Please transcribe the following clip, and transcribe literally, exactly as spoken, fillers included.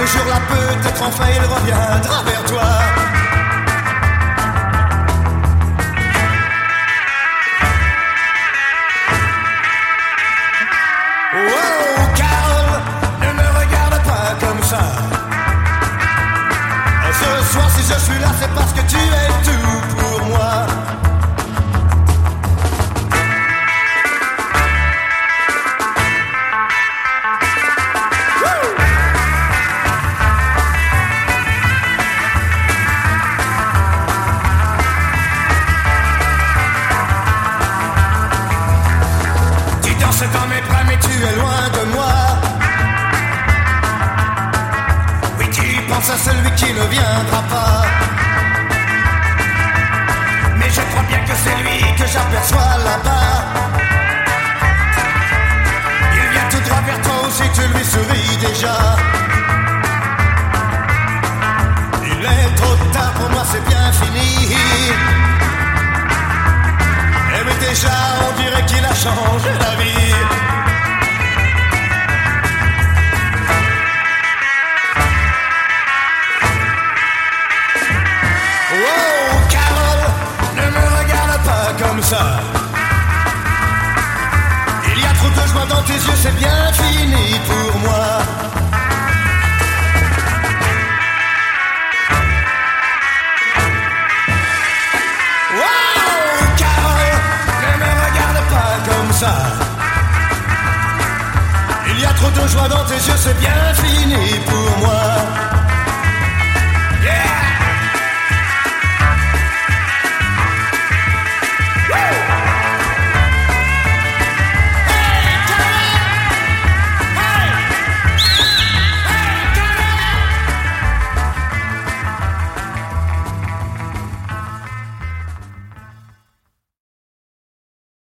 ce jour-là peut-être enfin il reviendra vers toi. Oh Carole, ne me regarde pas comme ça. Ce soir si je suis là c'est parce que tu es tout pour moi. Dans mes bras mais tu es loin de moi. Oui tu penses à celui qui ne viendra pas. Mais je crois bien que c'est lui que j'aperçois là-bas. Il vient tout droit vers toi aussi, tu lui souris déjà. Il est trop tard pour moi, c'est bien fini. Eh mais déjà on dirait qu'il a changé la vie. Oh Carole, ne me regarde pas comme ça. Il y a trop de joie dans tes yeux, c'est bien fini pour moi. Il y a trop de joie dans tes yeux, c'est bien fini pour moi.